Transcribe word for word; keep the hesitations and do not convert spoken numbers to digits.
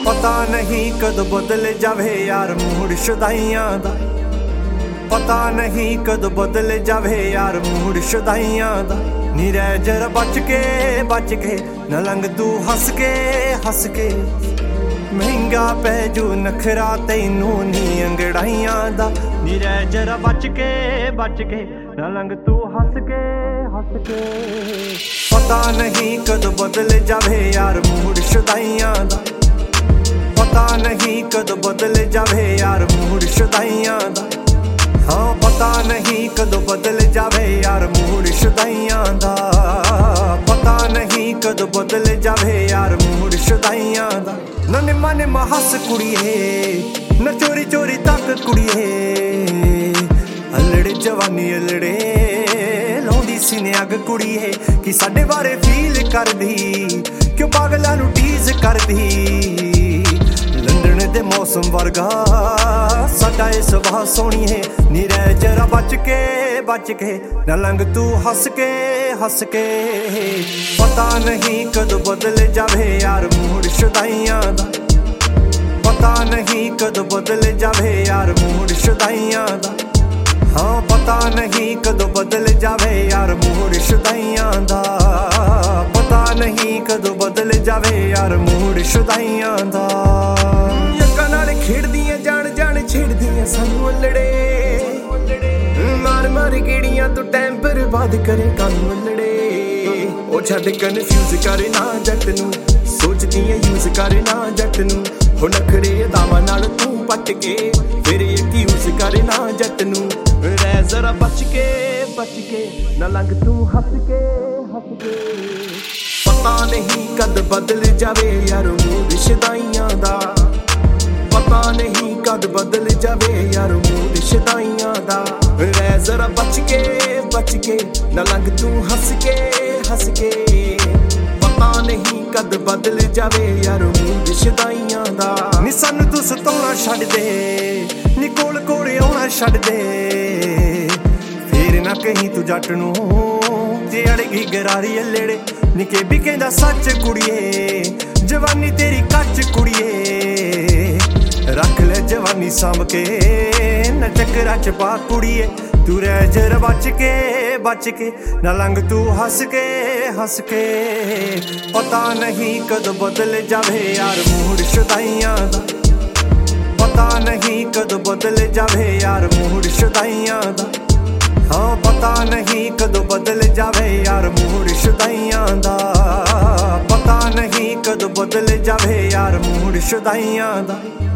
पता नहीं कद बदल जावे यार मूड शुदाइयां दा। पता नहीं कद बदल जावे यार मूड शुदाइयां दा। नी रह जरा बच के बच के न लंघ तू हस के हस के। महंगा पै जू नखरा तैनू नी अंगड़ाइयां दा। नी रह जरा बच के बच के न लंघ तू हस के हस के। पता नहीं कद बदल जावे यार मूड शुदाइयां दा। पता नहीं कद बदल जावे यार मूड शुदाइयां दा। हाँ पता नहीं कद बदल जावे यार मूड शुदाइयां दा। पता नहीं कद बदल जावे यार मूड शुदाइयां दा। न निम्मा निम्मा हस कुड़िए न चोरी चोरी तक कुड़िए। अल्लड़े जवानी अल्लड़े लाउंदी सीने अग कुड़िए। कि साडे बारे फील करदी क्यों पागलां नू टीज करदी। लंदन दे मौसम वर्गा साडा ए सुभाह सोहणी है। नी रह जरा बच के बच के न लंघ तू हस के हस के। पता नहीं कद बदल जावे यार मूड शुदाइयां दा। पता नहीं कद बदल जावे यार मूड शुदाइयां दा। हाँ पता नहीं कद बदल जावे यार मूड शुदाइयां दा। पता नहीं कद बदल जावे यार मूड शुदाइयां दा। यक्कां नाल खेड़दियां जान जान छेड़दियां सानू अल्लड़े। मार मार गेड़ियां तू टाइम बर्बाद करे कानू अल्लड़े। ओ छड्ड कन्फ्यूज करे ना जट नू सोचदियां यूज करे ना जट नू। हो नखरे अदावां नाल तू पट के फिर एक्यूज करे ना जट नू। रह जरा बच के बच के न लंघ तू हस के हस के। पता नहीं कद बदल जावे यार मूड शुदाइयां दा। पता नहीं कद बदल जावे यार मूड शुदाइयां दा। रह जरा बच के बच के न लंघ तू हस के हस के। पता नहीं कद बदल जावे यार मूड शुदाइयां दा। नी सानू तू सताउणा छड्ड दे नी कोल कोल आउणा छड्ड दे। फिर ना कहीं तू जट नू जे अड़गी गरारी अल्लड़े। निके भी कहंदा सच कुड़िए जवानी तेरी कच कुड़िए। रख ले जवानी सांभ के न चक्करा च पा कुड़िए। तू रह जरा बच के बच के न लंघ तू हस के हंस के। पता नहीं कद बदल जावे यार मूड शुदाइयां दा। पता नहीं कद बदल जावे यार मूड शुदाइयां दा। हाँ पता नहीं कद बदल जावे यार मूड शुदाइयां दा। पता नहीं कद बदल जावे यार मूड शुदाइयां दा।